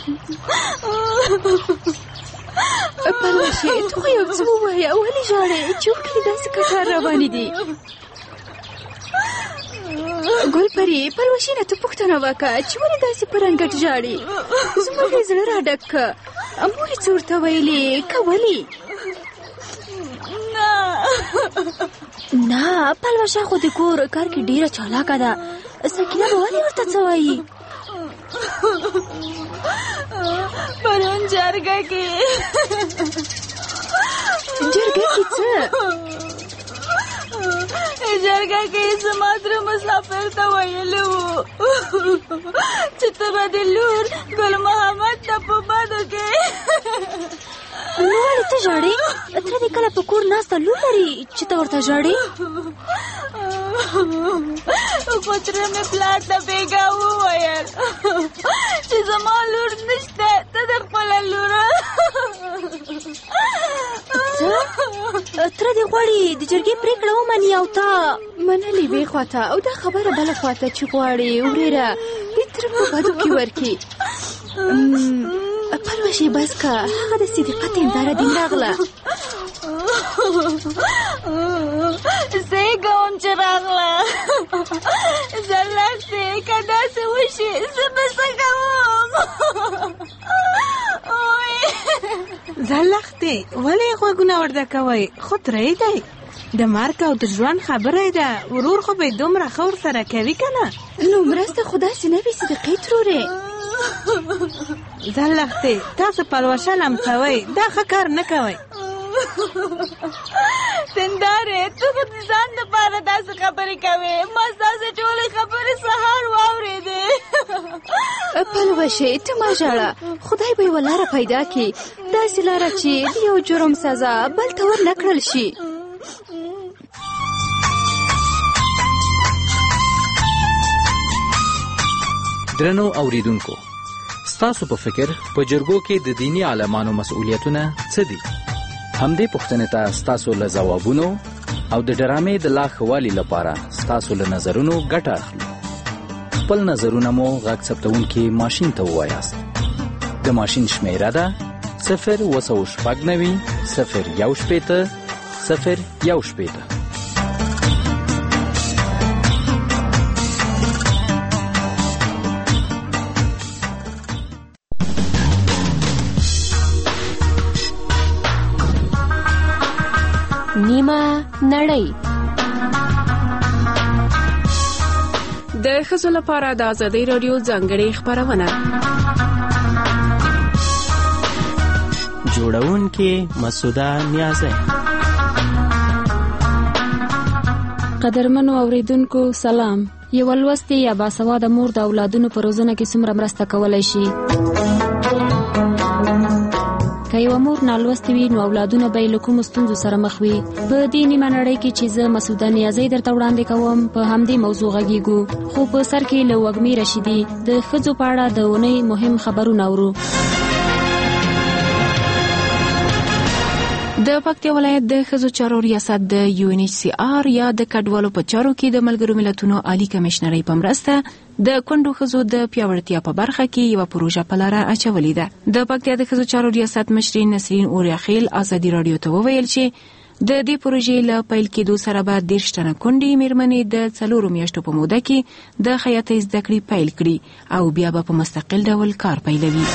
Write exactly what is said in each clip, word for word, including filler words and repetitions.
پلوشې ته خو یو څه ووایه، ولې ژاړې؟ چوپ کړې، داسې ککار روانې دي. ګل پري، پلوشې نه ته پوښتنه وکړه چې ولې داسې په رنګټ ژاړې؟ زموږ یې زړه راډک که مور یې څه ورته ویلې که ولې؟ نه نه، پلوشه خو د کور کار کې ډېره چالاکه ده. سکینه به ولې ورته څه وایي؟ پرون جرګه کې جرګه کې څه؟ جرګه کې زما تره مسافر ته ویلي وو چې ته به د لور ګل محمد ته په بدو کې. نو ولې ته ژاړې؟ تره دې کله په کور ناسته لور لري چې ته ورته ژاړې؟ خو تره مې پلار ته بېګا وویل چې زما لور نشته، ته د خپله لوره. څه؟ تره دې غواړي د جرګې پرېکړه ومني او تا منلې وې خواته، او دا خبره بله خواته چې غواړي ورېره د تره په بدو کې ورکړي. پلوشې بس که، هغه د صدقت هنداره دې راغله. زه یې کوم چې راغله. زلښتې که داسې وشي زه به څه کوم؟ زلښتې ولې غوږونه ورته کوئ؟ خو تره دی، د مرګ او د ژوند خبره ده. ورور خو به دومره ښه ورسره کوي که نه؟ نو مرسته خو داسې نه وي صدقې ترورې. زلښتې تاسو پلوشه لمسوئ، دا ښه کار نه کوئ. سندارې ته خو د ځان دپاره داسې خبرې کوې، ما ستاسې ټولې خبرې سهار واورېدې. پلوشې ته مه ژاړه، خدای به یوه لاره پیدا کړي، داسې لاره چې د یو جرم سزا بل ته ور نه کړل شي. درنو اوریدونکو، ستاسو په فکر په جرګو کې د دینی عالمانو مسؤلیتونه څه دي؟ همدې پوښتنې ته ستاسو له ځوابونو او د ډرامې د لا ښه والي لپاره ستاسو له نظرونو ګټه اخلو. خپل نظرونه مو غږ ثبتونکي ماشین ته ووایاست. د ماشین شمیره ده صفر اوه سوه شپږ نوي صفر یو شپېته صفر یو شپېته. نیمه نړۍ د ښځو لپاره د ازادۍ راډیو ځانګړې خپرونه. جوړونکې مسعوده نیازی. قدرمنو اوریدونکو سلام. یو لوستې یا باسواده مور د اولادونو په روزنه کې څومره مرسته کولای شي؟ که یو مور نالوستې وي نو اولادونه به یې له کومو ستونزو سره مخ وي. په دې نیمه نړۍ کې چې زه مسعوده نیازی درته وړاندې کوم په همدې موضوع غږیږو، خو په سر کې له وږمې رشیدي د ښځو په اړه د اونۍ مهم خبرونه اورو. د پکتیا ولایت د ښځو چارو ریاست د یو ان ایچ سی آر یا د کډوالو په چارو کې د ملګرو ملتونو عالی کمشنرۍ په مرسته د کونډو ښځو د پیاوړتیا په برخه کې یو پروژه په لاره اچولې ده. د پکتیا د ښځو چارو ریاست مشري نسرین اوریاخیل ازادي راډیو ته وویل چې د دې پروژې له پیل کېدو سره به دېرش تنه کونډې مېرمنې د څلورو میاشتو په موده کې د خیاطۍ زده کړې پیل کړي او بیا به په مستقل ډول کار پیلوي.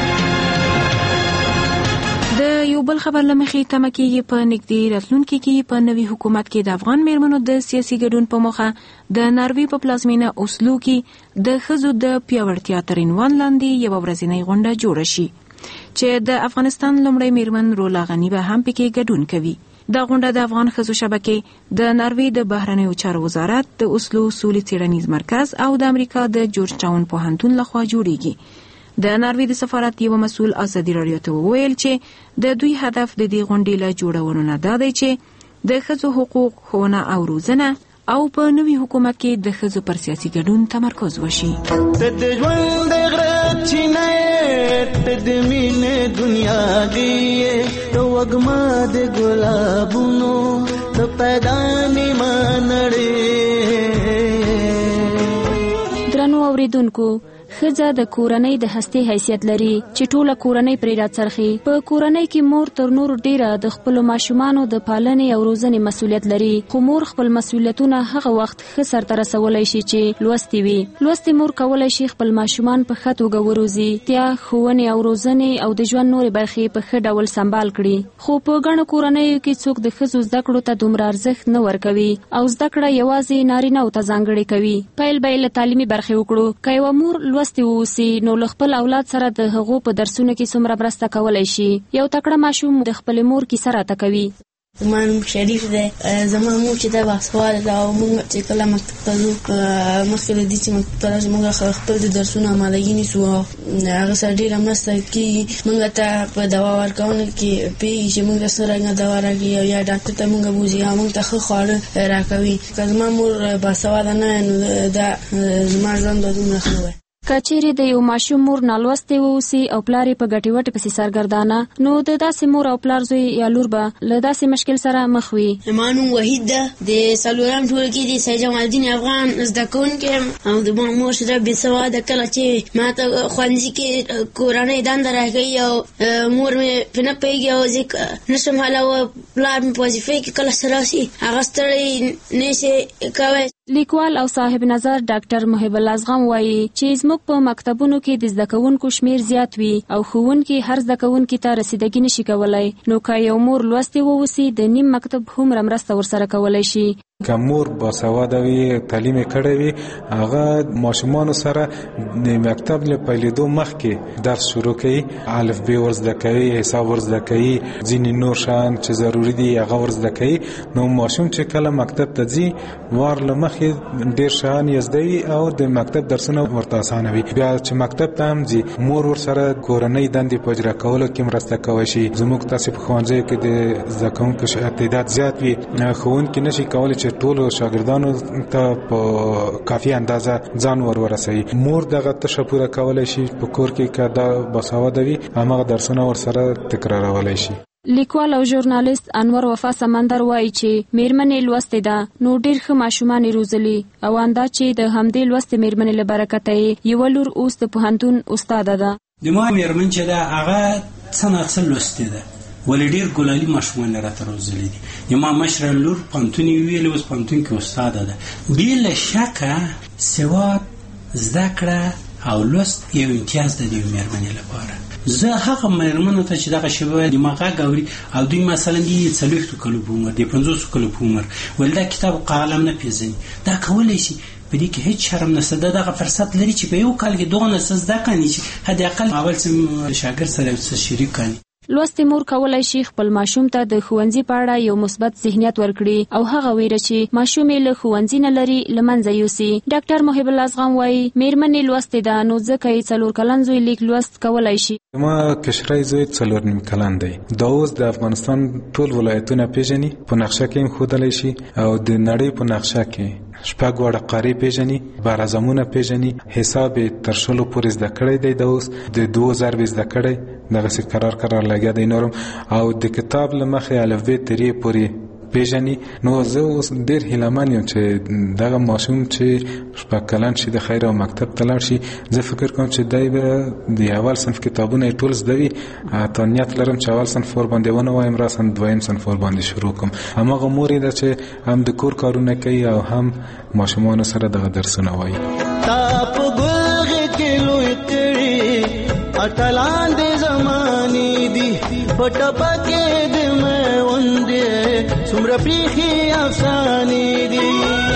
د یو بل خبر لمخې تمه کېږي په نږدې راتلونکي کې په نوي حکومت کې د افغان مېرمنو د سیاسي ګډون په موخه د ناروې په پلازمینه اوسلو کې د ښځو د پیاوړتیا تر عنوان لاندې یوه ورځنۍ غونډه جوړه شي چې د افغانستان لومړی مېرمن رولا غني به هم پکې ګډون کوي. دا غونډه د افغان ښځو شبکې، د ناروې د بهرنیو چارو وزارت، د اوسلو سولې څېړنیز مرکز او د امریکا د جورج ټاون پوهنتون لخوا جوړیږي. د ناروې د سفارت یو مسؤل ازادي راډیو ته وویل چې د دوی هدف د دې غونډې له جوړولو نه دا دی چې د ښځو حقوق، ښوونه او روزنه او په نوي حکومت کې د ښځو پر سیاسي ګډون تمرکز وشي. ته د ژوند غره چینه ته د مینې دنیا دی وګما د ګلابونو ته پیدا نیمه نړۍ. درنو اوریدونکو، ښځه د کورنۍ د هستې حیثیت لري چې ټوله کورنۍ پرې راڅرخي. په کورنۍ کې مور تر نور ډیره د خپلو ماشومانو د پالنې او روزنې مسؤلیت لري، خو مور خپل مسؤلیتونه هغه وخت ښه سرته رسولی شي چې لوستې وي. لوستې مور کولی شي خپل ماشومان په ښه توګه وروزي، تیا ښوونې او روزنې او د ژوند نورې برخې په ښه ډول سمبال کړي. خو په ګڼو کورنیو کې څوک د ښځو زده کړو ته دومره ارزښت نه ورکوي او زده کړه یوازې نارینه‌و ته ځانګړې کوي. پیل به یې له تعلیمي برخې وکړو. که یوه مور لوستې واوسي نو له خپل اولاد سره د هغو په درسونو کې څومره مرسته کولی شي. یو تکړه ماشوم د خپلې مور کیسه راته کوي. زما نوم شریف دی. زما مور چې دا باسواده ده او موږ چې کله مکتب ته ځو، مخکې له دې چې مکتب ته راشو موږ خپل د درسونو امادګي نیسو او هغه سره ډېره مرسته کېږي. موږ ته په دوا ورکولو کې پوهېږي چې موږ ته څه رنګه دوا راکړي او یا ډاکټر ته موږ بوځي او موږ ته ښه خواړه راکوي. که زما مور باسواده نه وای نو دا زما ژوند به دومره ښه وای. که چیرې د یو ماشوم مور نالوستې واوسي او پلار یې په ګټې وټې پسې سرګردانه، نو د داسې مور او پلار زوی یا لور به له داسې مشکل سره مخ وي. زما نوم وحید ده. د څلورم ټولګي د سید جمال الدین افغان زده کوونکی یم او د ما مور چې ده بېسواده، کله چې ما ته ښوونځي کې کورنۍ دنده راکوي او مور مې پرې نه پوهېږي او زه نشم حلوه، پلار مې په وظیفې کې کله څه راشي هغه ستړی نه شي کوی. لیکوال او صاحب نظر ډاکټر محب الله ازغم وایي چې زموږ په مکتبونو کې د زده کوونکو شمیر زیات وي او ښوونکي هر زده کوونکي ته رسیدګي نشي کولی، نو که یو مور لوستې واوسي د نیم مکتب هومره مرسته ورسره کولی شي. که مور باسواده وي، تعلیم یې کړی وي، هغه ماشومانو سره د مکتب له پیلېدو مخکې درس شروع کوي، الف ب ورزده کوي، حساب ورزده کوي، ځینې نور شیان چې ضروري دي هغه ورزده کوي. نو ماشوم چې کله مکتب ته ځي وار له مخکې ډېر شیان یې زده وي او د مکتب درسونه ورته اسانه وي. بیا چې مکتب ته هم ځي مور ورسره کورنۍ دندې په اجرا کولو کې مرسته کولی شي. زموږ تاسې په ښوونځیو کې د زده کوونکو تعداد زیات وي، ښوونکي نشي کولی چې ټولو شاګردانو ته په کافي اندازه ځان ور ورسوي. مور دغه تشه پوره کولی شي په کور کې که دا باسواده وي هماغه درسونه ورسره تکرارولی شي. لیکوال او ژورنالیست انور وفا سمندر وایي چې میرمنې لوستې ده نو ډېر ښه ماشومان یې روزلي او اندا چې د همدې لوستې میرمنې له برکته یې یوه لور اوس د پوهنتون استاده ده. د ما میرمن چې ده هغه څه نه څه لوستې ده، ولې ډېر ګلالي ماشومان یې راته روزلي دي. د ما مشره لور پوهنتون یې ویلې، اوس پوهنتون کې استاده ده. بې له شکه سواد، زده کړه او لوست یو امتیاز ده د یوې میرمنې لپاره. زه هغه میرمنو ته چې دغه شیبه د ما غږ اوري او دوی مثلا دي څلوېښتو کلو په عمر، د پنځوسو کلو په عمر، ولې دا کتاب قلم نه پېژني، دا کولی شي په دې کې هیڅ شرم نشته. دا دغه فرصت لري چې په یو کال کې دغه څه زده کړي چې حداقل اول څه شاګرد سره څه شریک کړي. لوستې مور کولی شي خپل ماشوم ته د ښوونځي په اړه یو مثبت ذهنیت ورکړي او هغه ویره چې ماشوم یې له ښوونځي نه لري له منځه یوسي. ډاکټر محب الله ازغم وایي میرمنې لوستې ده نو ځکه یې څلور کلن زوی لیک لوست کولی شي. ما کشری زوی څلور نیم کلن دی. دا اوس د افغانستان ټول ولایتونه پیژني، په نقشه کې هم ښودلی شي او د نړۍ په نقشه کې شپږ واړه قارې پیژني، بارعظمونه پیژني، حساب یې تر شلو پورې زده کړی دی. د اوس د دوو ضرب یې زده کړی، دغسې قرار قرار لګیا دی نورم، او د کتاب له مخې الف ب ترې پورې پیژني. نو زه اوس ډېر هیلهمن یم چې دغه ماشوم چې شپږ کلن شي د خیر او مکتب ته لاړ شي. زه فکر کوم چې دی به د اول صنف کتابونه یې ټول زده وي. حتی نیت لرم چې اول صنف ورباندې ونه وایم، راسم دویم صنف ورباندې شروع کوم. هماغه مور یې ده چې هم د کور کارونه کوي او هم ماشومانو سره دغه درسونه وایي. تا په ګلغې کې لوی کړي اتلان د زمانې دي، په ټپه کې د میوندې څومره پریښې افسانې دي.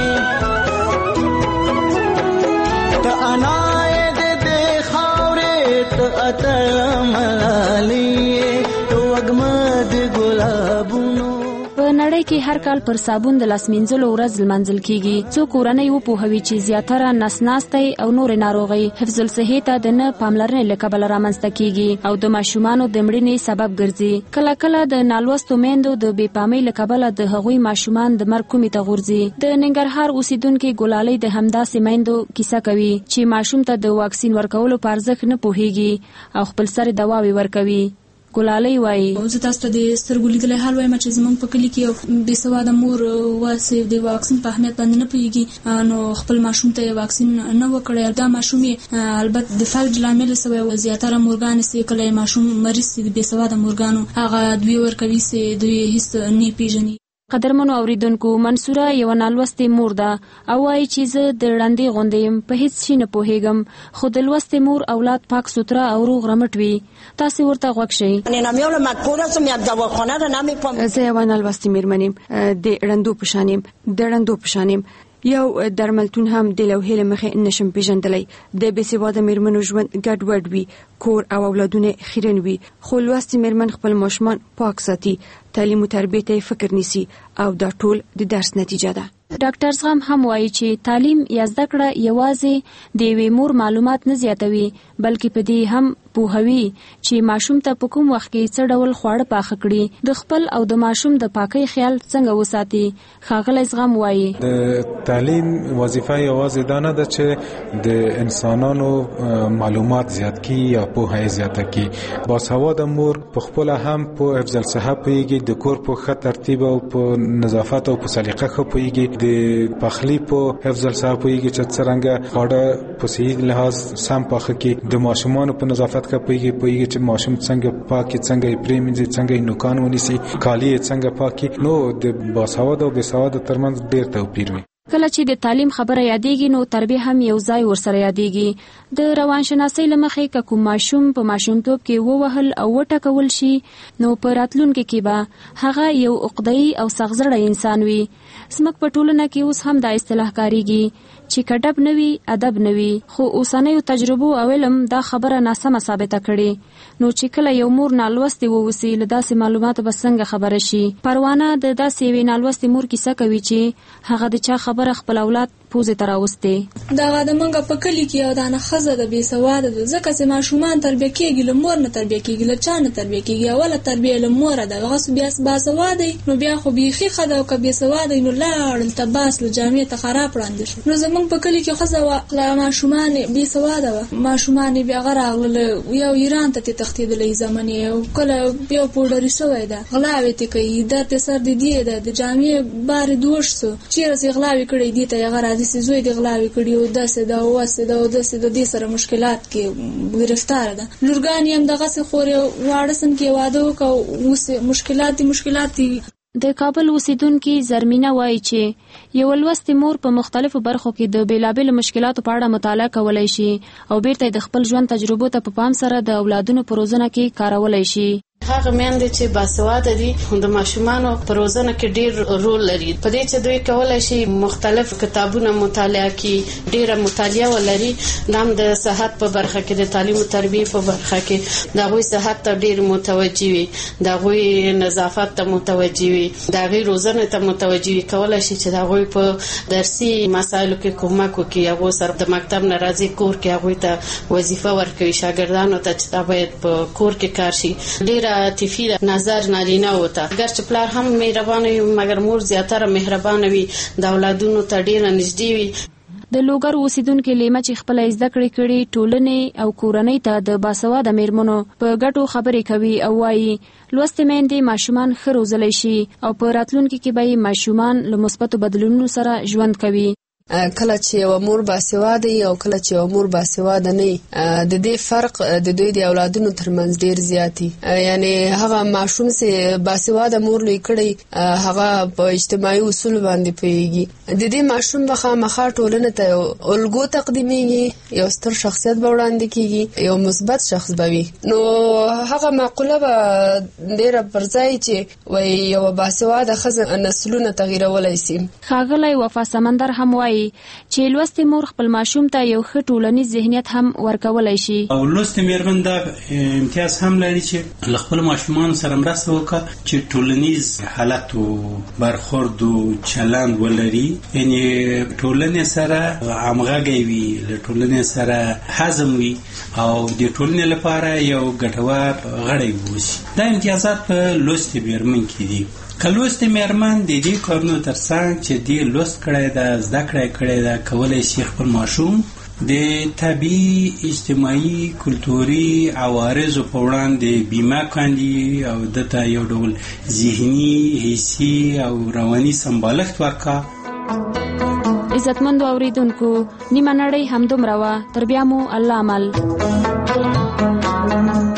ته انا یې د دې خاورې، ته اتله ملالۍ، ته وږمه د ګلابونو. په نړۍ کې هر کال پر صابون د لاس مینځلو ورځ لمانځل کیږي. څو کورنۍ وپوهوي چې زیاتره نسناستی او نورې ناروغۍ حفظ الصحې ته د نه پاملرنې له کبله رامنځته کیږي او د ماشومانو د مړینې سبب ګرځي. کله کله د نالوستو میندو د بې پامۍ له کبله د هغوی ماشومان د مرګ کومې ته غورځي. د ننګرهار اوسیدونکې ګلالۍ د همداسې میندو کیسه کوي چې ماشوم ته د واکسین ورکولو په ارزښت نه پوهیږي او خپل سر دواوې ورکوي. ګلالۍ وایي زه تاسو ته د سترګو لیدلی حال وایم چې زموږ په کلي کې یو بېسواده مور واسې د واکسین په اهمیت باندې نه پوهېږي، نو خپل ماشوم ته یې واکسین نه وکړی. دا ماشوم یې البته د فلج لامل سوی و. زیاتره مورګانې چې کله یې ماشوم مریض سي د بېسواده مورګانو هغه دوی ورکوي چې دوی هېڅ نه پېژني. قدرمنو اوریدونکو، منصوره یو نالوستې مور ده او وایي چې زه د ړندې غوندې یم، په هیڅ شي نه پوهېږم، خو د لوستې مور اولاد پاک سوتره او روغ رمټ وي. تاسې ورته غوږ شئ. زه یوه نالوستې مېرمن یم، د ړندو په شان یم، د ړندو په شان یم. یو درملتون هم د لوحې له مخې نشم پېژندلی. د بېسواده مېرمنو ژوند ګډوډ وي، کور او اولادونه خیرن وي، خو لوستې مېرمن خپل ماشومان پاک ساتي، تعلیم او تربیې ته فکر نیسي او دا ټول د درس نتیجه ده. ډاکټر زغم هم وایي چې تعلیم یا زده کړه یوازې د یوې مور معلومات نه زیاتوي، بلکې په دې هم پوهوي چې ماشوم ته په کوم وخت کې څه ډول خواړه پاخه کړي، د خپل او د ماشوم د پاکۍ خیال څنګه وساتي. ښاغلی زغم وایي د تعلیم وظیفه یوازې دا نه ده چې د انسانانو معلومات زیات کړي یا پوهه یې زیاته کړي. باسواده مور په خپله هم په حفظ الصحه پوهېږي، د کور په ښه ترتیب او په نظافت او په سلیقه ښه پوهېږي، د پخلی په حفظ الصحه پوهېږي چې څرنګه خواړه په صحیح لحاظ سم پاخه کړي، د ماشومانو په نظافت کې پوهېږي پوهېږي چې ماشوم څنګه پاکي، څنګه یې پرېمنځي، څنګه یې نوکان ونیسي، کالي یې څنګه پاکي. نو د باسواده او بېسواده ترمنځ ډېر توپیر وي. کله چې د تعلیم خبره یادېږي نو تربیه هم یو ځای ورسره یادېږي. د روانشناسۍ له مخې که کوم ماشوم په ماشومتوب کې ووهل او وټکول شي نو په راتلونکي کې به هغه یو عقده‌ای او سخزړی انسان وي. زموږ په ټولنه کې اوس هم دا اصطلاح کاریږي چې کډب نه وي ادب نه وي، خو اوسنیو تجربو او علم دا خبره ناسمه ثابته کړي. نو چې کله یو مور نالوستې ووسي له داسې معلوماتو به څنګه خبره شي. پروانه د داسې یوې نالوستې مور کیسه کوي چې هغه د چا خبره خپل اولاد پوزې ته راوستې. دغه د موږ په کلي کې یو دانه ښځه ده بېسواده ده، ځکه چې ماشومان تربیه کېږي له مور نه تربیه کېږي، له چا نه تربیه کېږي، اوله تربیه له موره ده. هغه بیا باسواده نو بیا خو بیخي ښه ده، او که بېسواده نو لاړ هلته باس له جامې ته خراب ړانده شو. نو زموږ په کلي کې ښځه وه، ماشومان یې بېسواده وه، ماشومان یې بیا هغه راغلله، یو ایران ته ترې تښتېدلی زمن یې، او کله بیا پوډري شوی ده، غلاوې ترې کوي، در ترې سر د دې ده، د جامې بار یې دوړ سو، چېرې چې غلاوې کړی دې ته یې هغه راځي چې زوی دې غلاوې کړي او داسې ده او واسې ده او داسې د دې سره مشکلات کې ګرفتاره ده. لورګانې هم دغسې خورې واړه سن کې واده وکړه، اوس مشکلات دي مشکلات دي. د کابل اوسیدونکي زرمینه وایي چې یو لوستې مور په مختلفو برخو کې د بیلابیلو مشکلاتو په اړه مطالعه کولی شي او بیرته د خپل ژوند تجربو ته په پام سره د اولادونو په روزنه کې کارولی شي. هغه میندې چې باسواده دي د ماشومانو په روزنه کې ډېر رول لري، په دې چې دوی کولی شي مختلف کتابونه مطالعه کړي، ډېره مطالعه ولري. دا هم د صحت په برخه کې، د تعلیم او تربیې په برخه کې د هغوی صحت ته ډېر متوجه وي، د هغوی نظافت ته متوجه وي، د هغوی روزنې ته متوجه وي. کولی شي چې د هغوی په درسي مسایلو کې کومک وکړي، هغوی سره د مکتب نه راځي کور کې هغوی ته وظیفه ورکوي، شاګردانو ته چې دا باید په کور کې کار شي. ډېره عاطفي نظر نارینه وته، اگر چې پلار هم مهربانه وي مګر مور زیاتره مهربانه وي، د اولادونو ته ډېره نږدې وي. د لوګر اوسیدونکو لیمه چې خپل زده کړې کړي ټولنې او کورنۍ ته د باسواده میرمنو په ګټو خبرې کوي او وایي لوستې میندې ماشومان ښه روزلی شي او په راتلونکي کې به ماشومان له مثبتو بدلونونو سره ژوند کوي. کله چې یو مور باسواده او کله چې یو مور باسواده نه د دې فرق د دوی د اولادونو ترمنځ ډیر زیاتی، یعنی هغه ماشوم چې باسواده مور لوی کړي هغه په اجتماعي اصول باندې پیږي، د دې ماشوم به خامخا ټولنه ته یو الګو تقدیمیږي، یو ستر شخصیت به وړاندې کیږي، یو مثبت شخص به وي. نو هغه معقوله به ډیره پر ځای چې وای یو باسواده ښځه نسلونه تغیرولای شي. ښاغلی وفا سمندر هم وایي چې لوستې مور خپل ماشوم ته یو ښه ټولنیز ذهنیت هم ورکولی شي. او لوستې میرمن دا امتیاز هم لري چې له خپلو ماشومانو سره مرسته وکړه چې ټولنیز حالت او برخورد او چلند ولري، یعنې ټولنې سره همغږی وي، له ټولنې سره هضم وي او د ټولنې لپاره یو ګټور غړی واوسي. دا امتیازات په لوستې میرمن کې دي. که لوستې میرمن د دې کارونو ترڅنګ چې دې لوست کړی ده، زده کړی کړی ده، کولی شي خپل ماشوم د طبي اجتماعي کلتوري عوارضو په وړاندې بیمه کاندي او دته یو ډول ذهني حسي او رواني سمبالښت ورکا. عزتمندو اوریدونکو نیمه نړۍ همدومره وه، تر بیا مو الله عمل.